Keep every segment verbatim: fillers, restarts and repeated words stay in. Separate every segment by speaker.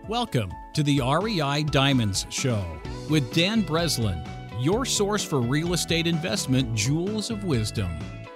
Speaker 1: Welcome to the R E I Diamonds Show with Dan Breslin, your source for real estate investment jewels of wisdom.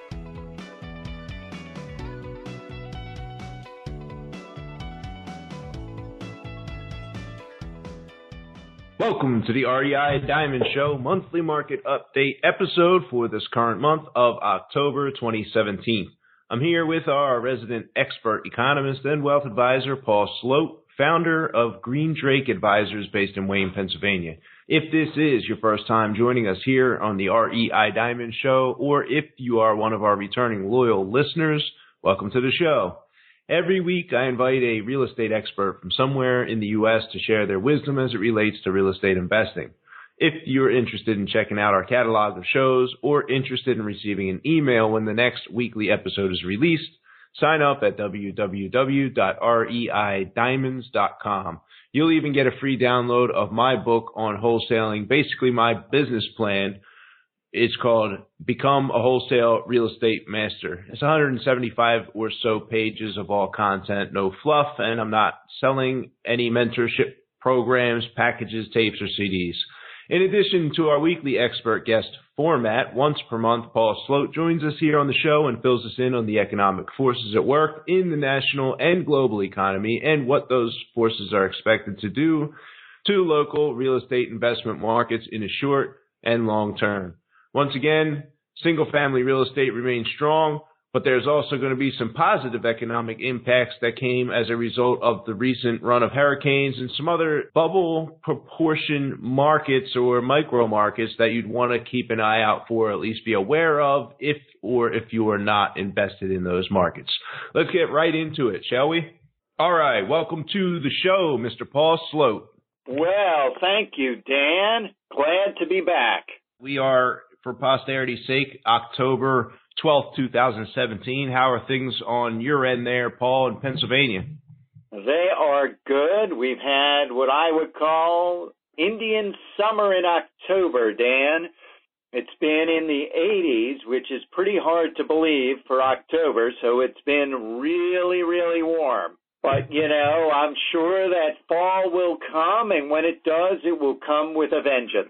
Speaker 2: Welcome to the R E I Diamond Show monthly market update episode for this current month of October twenty seventeen. I'm here with our resident expert economist and wealth advisor, Paul Sloat, founder of Green Drake Advisors based in Wayne, Pennsylvania. If this is your first time joining us here on the R E I Diamond Show, or if you are one of our returning loyal listeners, welcome to the show. Every week, I invite a real estate expert from somewhere in the U S to share their wisdom as it relates to real estate investing. If you're interested in checking out our catalog of shows or interested in receiving an email when the next weekly episode is released, sign up at w w w dot r e i diamonds dot com. You'll even get a free download of my book on wholesaling, basically my business plan. It's called Become a Wholesale Real Estate Master. It's one hundred seventy-five or so pages of all content, no fluff, and I'm not selling any mentorship programs, packages, tapes, or C Ds. In addition to our weekly expert guest format, once per month, Paul Sloat joins us here on the show and fills us in on the economic forces at work in the national and global economy and what those forces are expected to do to local real estate investment markets in the short and long term. Once again, single-family real estate remains strong, but there's also going to be some positive economic impacts that came as a result of the recent run of hurricanes and some other bubble proportion markets or micro markets that you'd want to keep an eye out for, at least be aware of, if or if you are not invested in those markets. Let's get right into it, shall we? All right, welcome to the show, Mister Paul Sloat.
Speaker 3: Well, thank you, Dan. Glad to be back.
Speaker 2: We are, for posterity's sake, October twelfth, two thousand seventeen. How are things on your end there, Paul, in Pennsylvania?
Speaker 3: They are good. We've had what I would call Indian summer in October, Dan. It's been in the eighties, which is pretty hard to believe for October, so it's been really, really warm. But, you know, I'm sure that fall will come, and when it does, it will come with a vengeance.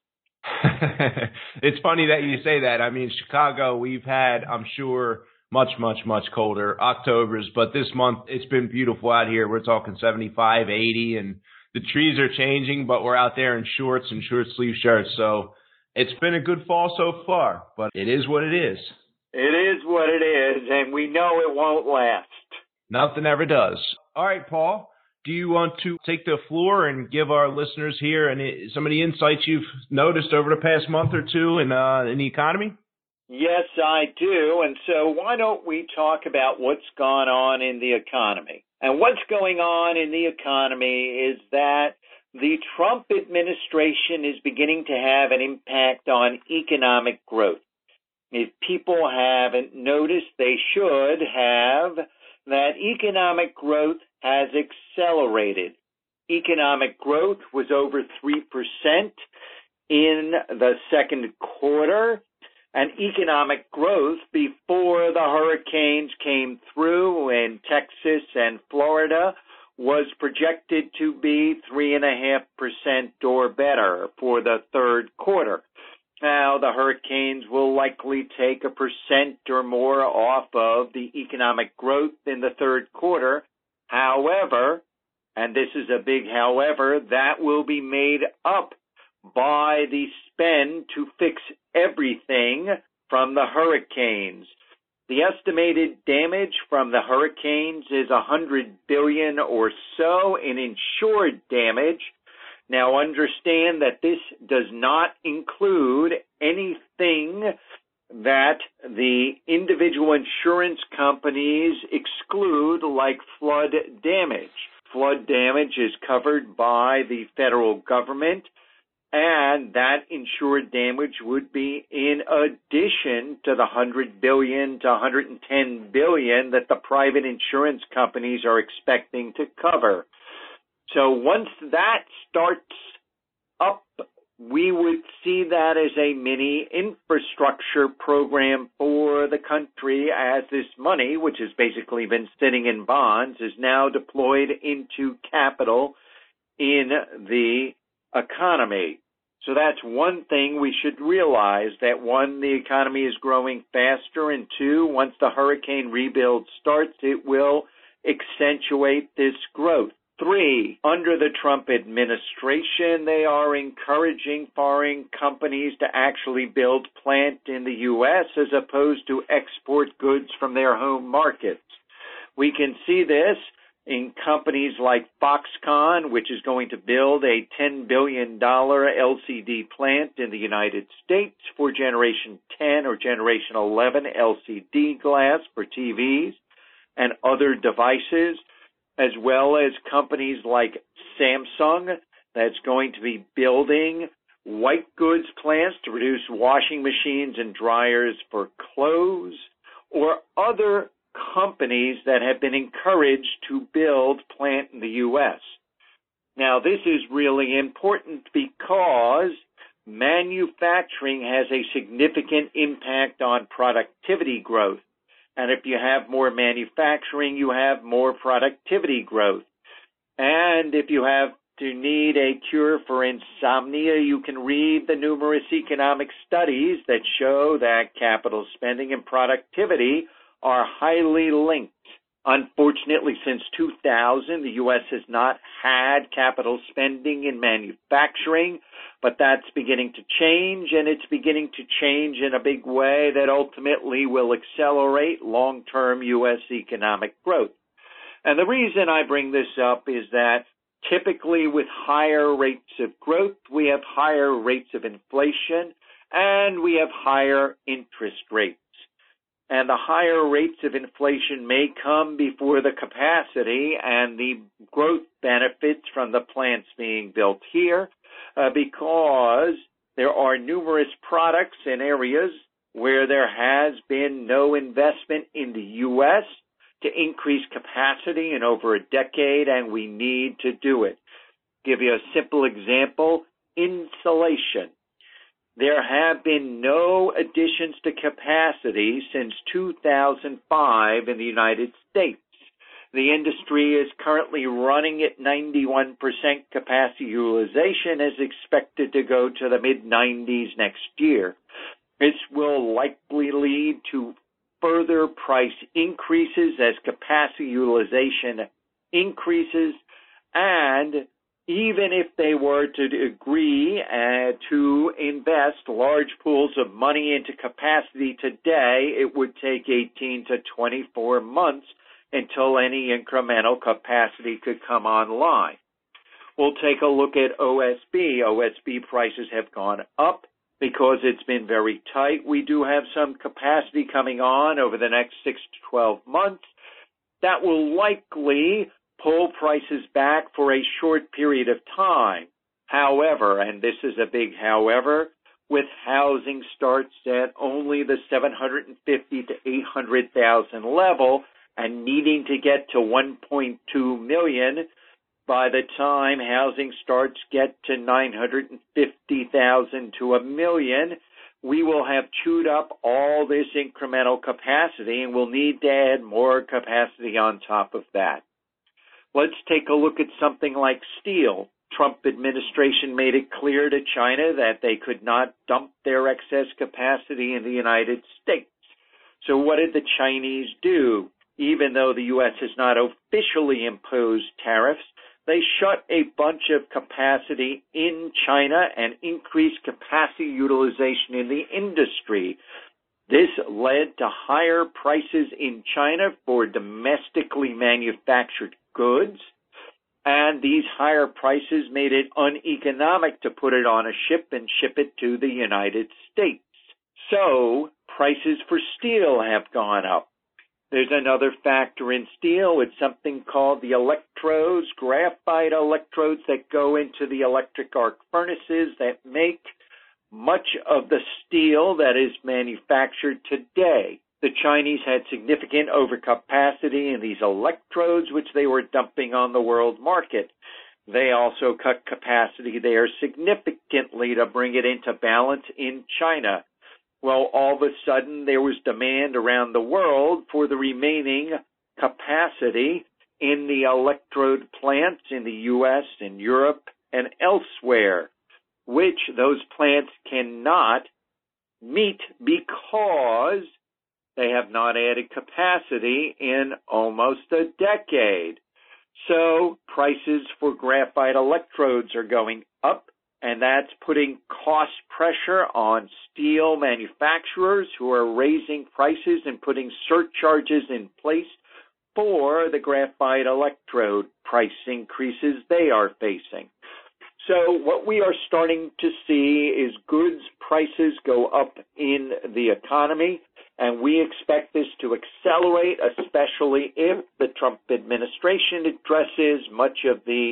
Speaker 2: It's funny that you say that. I mean, Chicago, we've had, I'm sure, much, much, much colder Octobers, but this month it's been beautiful out here. We're talking seventy-five, eighty, and the trees are changing, but we're out there in shorts and short sleeve shirts. So it's been a good fall so far, but it is what it is.
Speaker 3: It is what it is, and we know it won't last.
Speaker 2: Nothing ever does. All right, Paul. Do you want to take the floor and give our listeners here any, some of the insights you've noticed over the past month or two in, uh, in the economy?
Speaker 3: Yes, I do. And so why don't we talk about what's gone on in the economy? And what's going on in the economy is that the Trump administration is beginning to have an impact on economic growth. If people haven't noticed, they should have, that economic growth has accelerated. Economic growth was over three percent in the second quarter, and economic growth before the hurricanes came through in Texas and Florida was projected to be three point five percent or better for the third quarter. Now, the hurricanes will likely take a percent or more off of the economic growth in the third quarter. However, and this is a big however, that will be made up by the spend to fix everything from the hurricanes. The estimated damage from the hurricanes is one hundred billion dollars or so in insured damage. Now, understand that this does not include anything that the individual insurance companies exclude, like flood damage. Flood damage is covered by the federal government, and that insured damage would be in addition to the one hundred billion dollars to one hundred ten billion dollars that the private insurance companies are expecting to cover. So once that starts up, we would see that as a mini infrastructure program for the country, as this money, which has basically been sitting in bonds, is now deployed into capital in the economy. So that's one thing we should realize, that one, the economy is growing faster, and two, once the hurricane rebuild starts, it will accentuate this growth. Three, under the Trump administration, they are encouraging foreign companies to actually build plant in the U S as opposed to export goods from their home markets. We can see this in companies like Foxconn, which is going to build a ten billion dollars L C D plant in the United States for Generation ten or Generation eleven L C D glass for T Vs and other devices, as well as companies like Samsung that's going to be building white goods plants to produce washing machines and dryers for clothes, or other companies that have been encouraged to build plant in the U S. Now, this is really important because manufacturing has a significant impact on productivity growth. And if you have more manufacturing, you have more productivity growth. And if you have to need a cure for insomnia, you can read the numerous economic studies that show that capital spending and productivity are highly linked. Unfortunately, since two thousand, the U S has not had capital spending in manufacturing, but that's beginning to change, and it's beginning to change in a big way that ultimately will accelerate long-term U S economic growth. And the reason I bring this up is that typically with higher rates of growth, we have higher rates of inflation, and we have higher interest rates. And the higher rates of inflation may come before the capacity and the growth benefits from the plants being built here, uh, because there are numerous products in areas where there has been no investment in the U S to increase capacity in over a decade, and we need to do it. Give you a simple example, insulation. There have been no additions to capacity since two thousand five in the United States. The industry is currently running at ninety-one percent capacity utilization, is expected to go to the mid nineties next year. This will likely lead to further price increases as capacity utilization increases, and even if they were to agree uh, to invest large pools of money into capacity today, it would take eighteen to twenty-four months until any incremental capacity could come online. We'll take a look at O S B. O S B prices have gone up because it's been very tight. We do have some capacity coming on over the next six to twelve months. That will likely pull prices back for a short period of time. However, and this is a big however, with housing starts at only the seven hundred fifty to eight hundred thousand level and needing to get to one point two million, by the time housing starts get to nine hundred fifty thousand to a million, we will have chewed up all this incremental capacity, and we'll need to add more capacity on top of that. Let's take a look at something like steel. Trump administration made it clear to China that they could not dump their excess capacity in the United States. So what did the Chinese do? Even though the U S has not officially imposed tariffs, they shut a bunch of capacity in China and increased capacity utilization in the industry. This led to higher prices in China for domestically manufactured goods, and these higher prices made it uneconomic to put it on a ship and ship it to the United States. So prices for steel have gone up. There's another factor in steel. It's something called the electrodes, graphite electrodes that go into the electric arc furnaces that make much of the steel that is manufactured today. The Chinese had significant overcapacity in these electrodes, which they were dumping on the world market. They also cut capacity there significantly to bring it into balance in China. Well, all of a sudden, there was demand around the world for the remaining capacity in the electrode plants in the U S and Europe and elsewhere, which those plants cannot meet because they have not added capacity in almost a decade. So prices for graphite electrodes are going up, and that's putting cost pressure on steel manufacturers who are raising prices and putting surcharges in place for the graphite electrode price increases they are facing. So what we are starting to see is goods prices go up in the economy, and we expect this to accelerate, especially if the Trump administration addresses much of the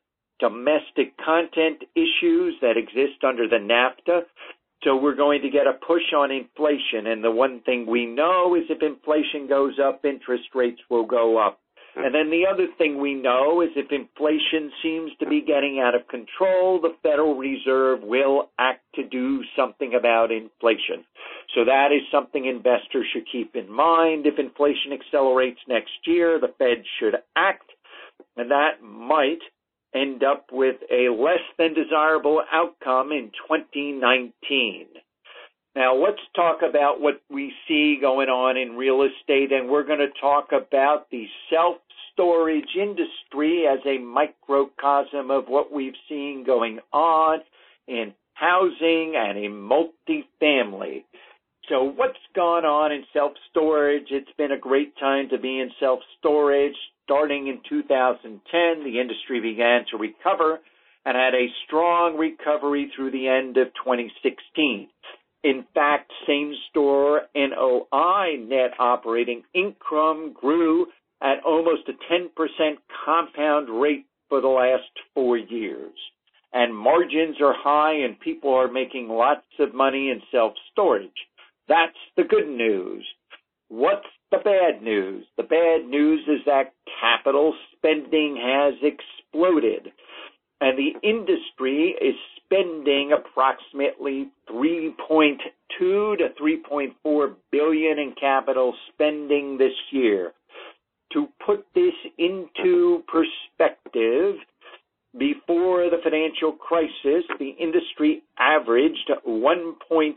Speaker 3: domestic content issues that exist under the NAFTA. So we're going to get a push on inflation, and the one thing we know is if inflation goes up, interest rates will go up. And then the other thing we know is if inflation seems to be getting out of control, the Federal Reserve will act to do something about inflation. So that is something investors should keep in mind. If inflation accelerates next year, the Fed should act, and that might end up with a less than desirable outcome in twenty nineteen. Now, let's talk about what we see going on in real estate, and we're going to talk about the self-storage industry as a microcosm of what we've seen going on in housing and in multifamily. So what's gone on in self-storage? It's been a great time to be in self-storage. Starting in two thousand ten, the industry began to recover and had a strong recovery through the end of twenty sixteen. In fact, same-store N O I, net operating income, grew at almost a ten percent compound rate for the last four years. And margins are high and people are making lots of money in self-storage. That's the good news. What's the bad news? The bad news is that capital spending has exploded, and the industry is spending approximately three point two to three point four billion in capital spending this year. To put this into perspective, before the financial crisis, the industry averaged one point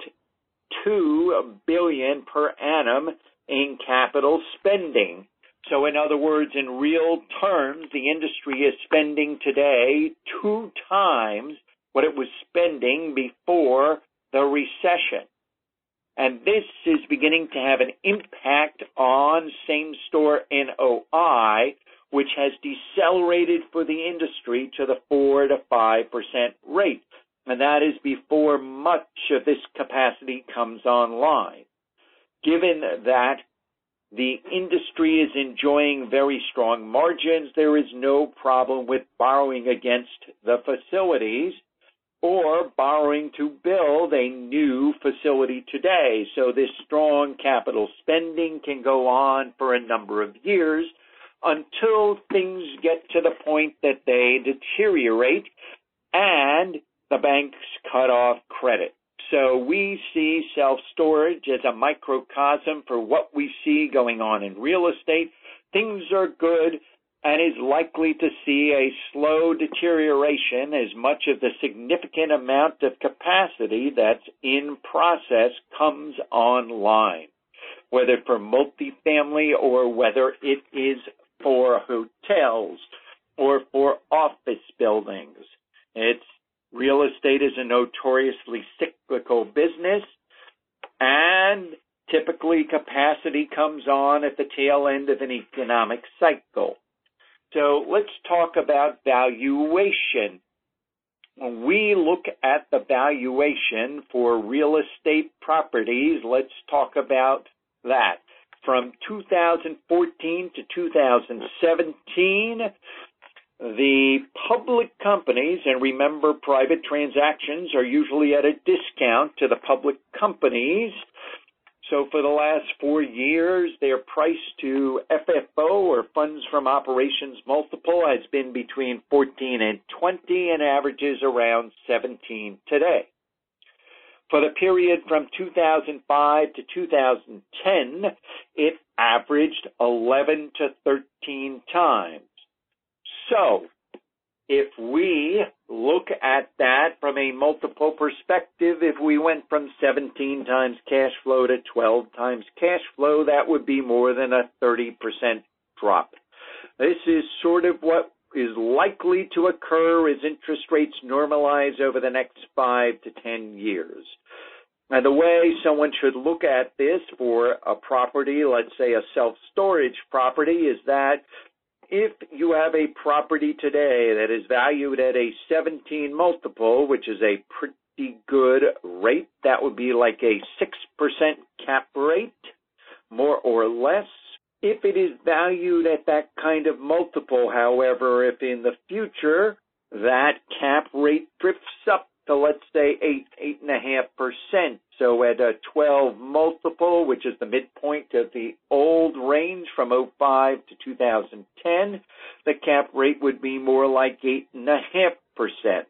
Speaker 3: two billion per annum in capital spending. So in other words, in real terms, the industry is spending today two times what it was spending before the recession. And this is beginning to have an impact on same-store N O I, which has decelerated for the industry to the four to five percent rate. And that is before much of this capacity comes online. Given that the industry is enjoying very strong margins, there is no problem with borrowing against the facilities or borrowing to build a new facility today. So this strong capital spending can go on for a number of years until things get to the point that they deteriorate and the banks cut off credit. So we see self-storage as a microcosm for what we see going on in real estate. Things are good and is likely to see a slow deterioration as much of the significant amount of capacity that's in process comes online, whether for multifamily or whether it is for hotels or for office buildings. It's Real estate is a notoriously cyclical business, and typically capacity comes on at the tail end of an economic cycle. So let's talk about valuation. When we look at the valuation for real estate properties, let's talk about that. From two thousand fourteen to two thousand seventeen, the public companies, and remember private transactions are usually at a discount to the public companies. So for the last four years, their price to F F O, or funds from operations multiple, has been between fourteen and twenty and averages around seventeen today. For the period from two thousand five to two thousand ten, it averaged eleven to thirteen times. So, if we look at that from a multiple perspective, if we went from seventeen times cash flow to twelve times cash flow, that would be more than a thirty percent drop. This is sort of what is likely to occur as interest rates normalize over the next five to ten years. And the way someone should look at this for a property, let's say a self-storage property, is that if you have a property today that is valued at a seventeen multiple, which is a pretty good rate, that would be like a six percent cap rate, more or less. If it is valued at that kind of multiple, however, if in the future that cap rate drifts up to, let's say, eight, eight and a half percent, so at a twelve multiple, which is the midpoint of the old range from oh five to two thousand ten, the cap rate would be more like eight and a half percent.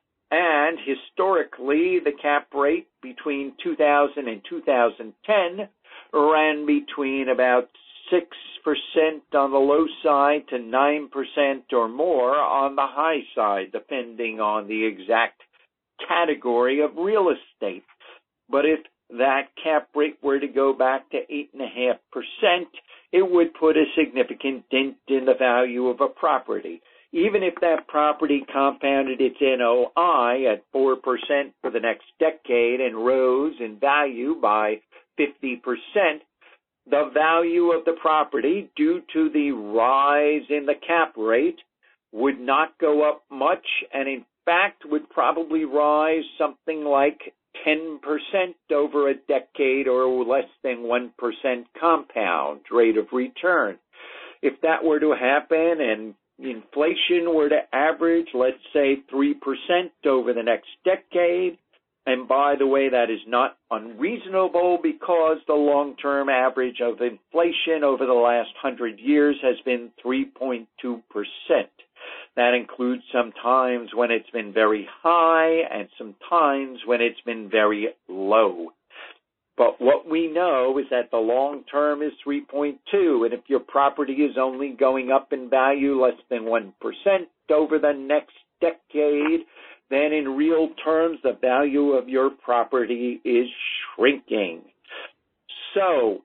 Speaker 3: And historically, the cap rate between two thousand and two thousand ten ran between about six percent on the low side to nine percent or more on the high side, depending on the exact category of real estate. But if that cap rate were to go back to eight point five percent, it would put a significant dent in the value of a property. Even if that property compounded its N O I at four percent for the next decade and rose in value by fifty percent, the value of the property, due to the rise in the cap rate, would not go up much, and in fact would probably rise something like ten percent over a decade, or less than one percent compound rate of return. If that were to happen and inflation were to average, let's say, three percent over the next decade, and by the way, that is not unreasonable because the long-term average of inflation over the last hundred years has been three point two percent. That includes some times when it's been very high and some times when it's been very low. But what we know is that the long term is three point two, and if your property is only going up in value less than one percent over the next decade, then in real terms, the value of your property is shrinking. So,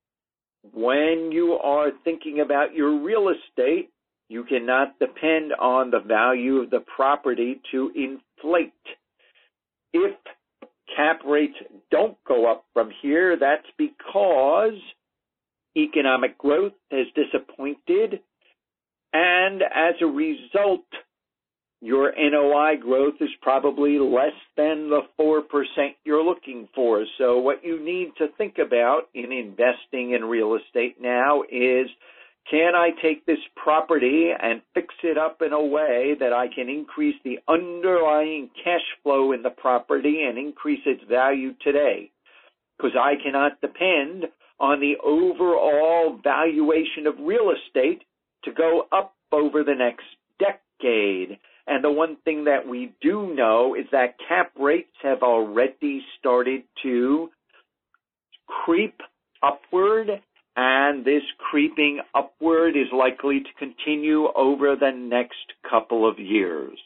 Speaker 3: when you are thinking about your real estate, you cannot depend on the value of the property to inflate. If cap rates don't go up from here, that's because economic growth has disappointed, and as a result, your N O I growth is probably less than the four percent you're looking for. So what you need to think about in investing in real estate now is, can I take this property and fix it up in a way that I can increase the underlying cash flow in the property and increase its value today? Because I cannot depend on the overall valuation of real estate to go up over the next decade. And the one thing that we do know is that cap rates have already started to creep upward, and this creeping upward is likely to continue over the next couple of years.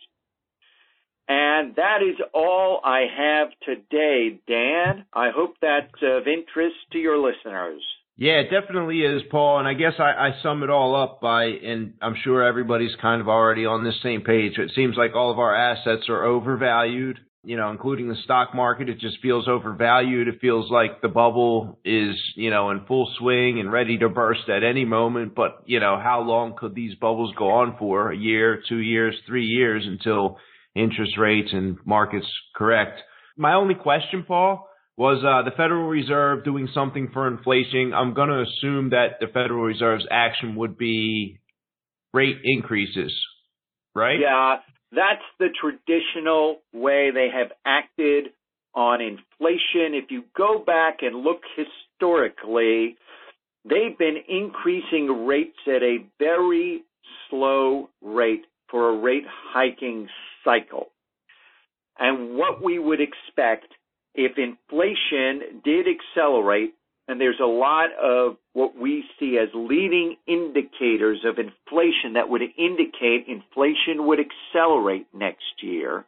Speaker 3: And that is all I have today, Dan. I hope that's of interest to your listeners.
Speaker 2: Yeah, it definitely is, Paul. And I guess I, I sum it all up by, and I'm sure everybody's kind of already on this same page. It seems like all of our assets are overvalued, you know, including the stock market. It just feels overvalued. It feels like the bubble is, you know, in full swing and ready to burst at any moment. But, you know, how long could these bubbles go on for? A year, two years, three years until interest rates and markets correct? My only question, Paul, was uh, the Federal Reserve doing something for inflation? I'm going to assume that the Federal Reserve's action would be rate increases, right?
Speaker 3: Yeah, that's the traditional way they have acted on inflation. If you go back and look historically, they've been increasing rates at a very slow rate for a rate hiking cycle. And what we would expect if inflation did accelerate, and there's a lot of what we see as leading indicators of inflation that would indicate inflation would accelerate next year,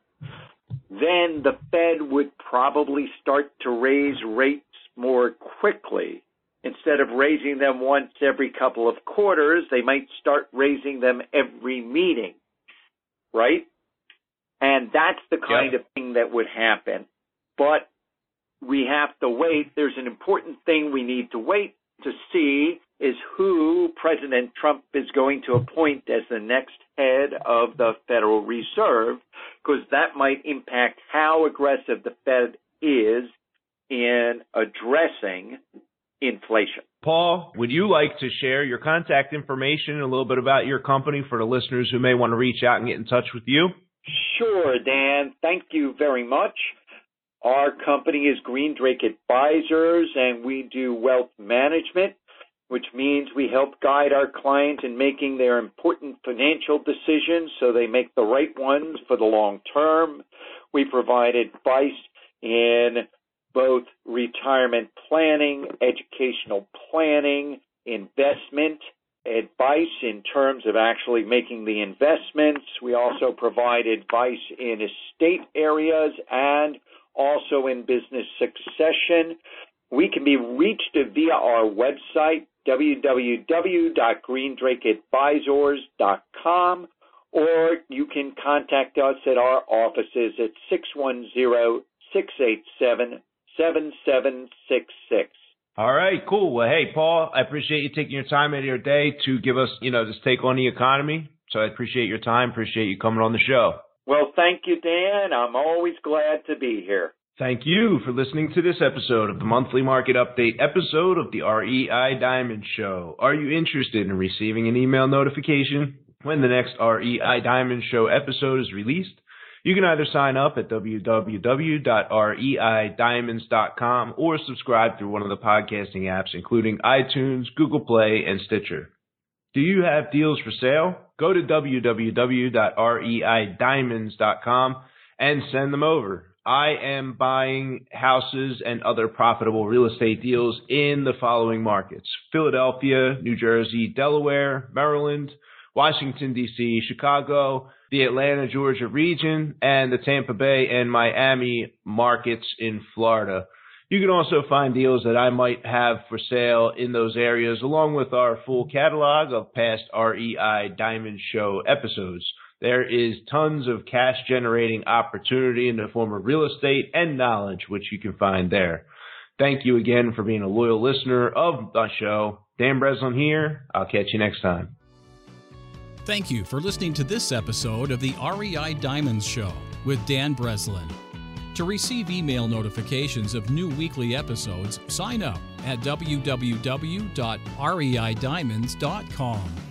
Speaker 3: then the Fed would probably start to raise rates more quickly. Instead of raising them once every couple of quarters, they might start raising them every meeting, right? And that's the kind yep. of thing that would happen. But we have to wait. There's an important thing we need to wait to see is who President Trump is going to appoint as the next head of the Federal Reserve, because that might impact how aggressive the Fed is in addressing inflation.
Speaker 2: Paul, would you like to share your contact information and a little bit about your company for the listeners who may want to reach out and get in touch with you?
Speaker 3: Sure, Dan. Thank you very much. Our company is Green Drake Advisors, and we do wealth management, which means we help guide our clients in making their important financial decisions so they make the right ones for the long term. We provide advice in both retirement planning, educational planning, investment advice in terms of actually making the investments. We also provide advice in estate areas and also in business succession. We can be reached via our website, w w w dot green drake advisors dot com, or you can contact us at our offices at six one zero, six eight seven, seven seven six six.
Speaker 2: All right, cool. Well, hey, Paul, I appreciate you taking your time out of your day to give us, you know, this take on the economy. So I appreciate your time. Appreciate you coming on the show.
Speaker 3: Well, thank you, Dan. I'm always glad to be here.
Speaker 2: Thank you for listening to this episode of the Monthly Market Update episode of the R E I Diamond Show. Are you interested in receiving an email notification when the next R E I Diamond Show episode is released? You can either sign up at w w w dot r e i diamonds dot com or subscribe through one of the podcasting apps, including iTunes, Google Play, and Stitcher. Do you have deals for sale? Go to w w w dot r e i diamonds dot com and send them over. I am buying houses and other profitable real estate deals in the following markets: Philadelphia, New Jersey, Delaware, Maryland, Washington, D C, Chicago, the Atlanta, Georgia region, and the Tampa Bay and Miami markets in Florida. You can also find deals that I might have for sale in those areas, along with our full catalog of past R E I Diamond Show episodes. There is tons of cash-generating opportunity in the form of real estate and knowledge, which you can find there. Thank you again for being a loyal listener of the show. Dan Breslin here. I'll catch you next time.
Speaker 1: Thank you for listening to this episode of the R E I Diamonds Show with Dan Breslin. To receive email notifications of new weekly episodes, sign up at w w w dot r e i diamonds dot com.